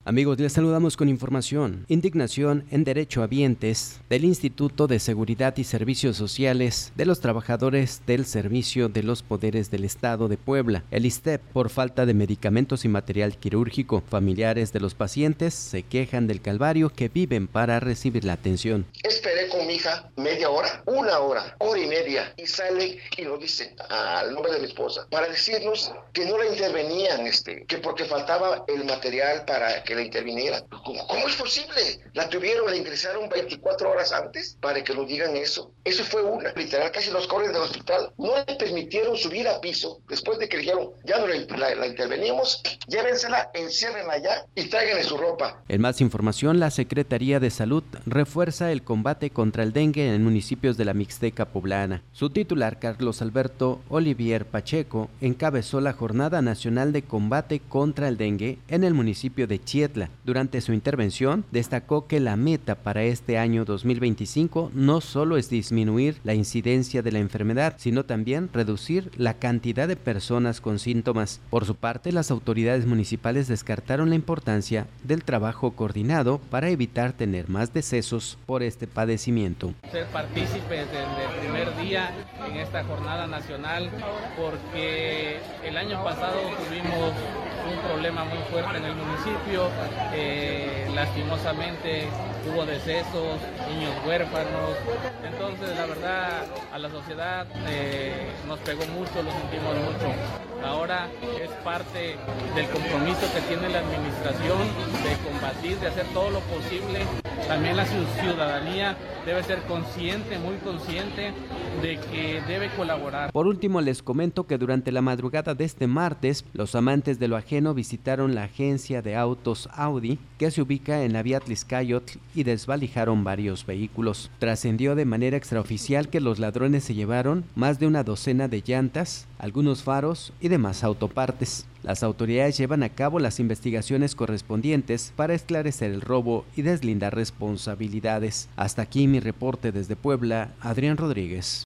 Amigos, les saludamos con información. Indignación en derechohabientes del Instituto de Seguridad y Servicios Sociales de los trabajadores del Servicio de los Poderes del Estado de Puebla, el ISSSTEP, por falta de medicamentos y material quirúrgico. Familiares de los pacientes se quejan del calvario que viven para recibir la atención. Esperé con mi hija media hora, una hora, hora y media, y sale y lo dice al nombre de mi esposa, para decirnos que no la intervenían, que porque faltaba el material para que la interviniera. ¿Cómo es posible? La ingresaron 24 horas antes para que nos digan eso. Eso fue literal, casi los corren del hospital. No le permitieron subir a piso después de que dijeron, ya no la intervenimos, llévensela, enciérrenla ya y tráiganle su ropa. En más información, la Secretaría de Salud refuerza el combate contra el dengue en municipios de la Mixteca poblana. Su titular, Carlos Alberto Olivier Pacheco, encabezó la Jornada Nacional de Combate contra el Dengue en el municipio de Chietla. Durante su intervención, destacó que la meta para este año 2025 no solo es disminuir la incidencia de la enfermedad, sino también reducir la cantidad de personas con síntomas. Por su parte, las autoridades municipales descartaron la importancia del trabajo coordinado para evitar tener más decesos por este padecimiento. Ser partícipes desde el primer día en esta jornada nacional, porque el año pasado tuvimos un problema muy fuerte en el municipio, lastimosamente hubo decesos, niños huérfanos, entonces la verdad a la sociedad nos pegó mucho, lo sentimos mucho. Ahora es parte del compromiso que tiene la administración de combatir, de hacer todo lo posible. También la ciudadanía debe ser consciente, muy consciente de que debe colaborar. Por último, les comento que durante la madrugada de este martes, los amantes de lo ajeno visitaron la agencia de autos Audi, que se ubica en la vía Tlixcayotl, y desvalijaron varios vehículos. Trascendió de manera extraoficial que los ladrones se llevaron más de una docena de llantas, algunos faros y demás autopartes. Las autoridades llevan a cabo las investigaciones correspondientes para esclarecer el robo y deslindar responsabilidades. Hasta aquí mi reporte desde Puebla, Adrián Rodríguez.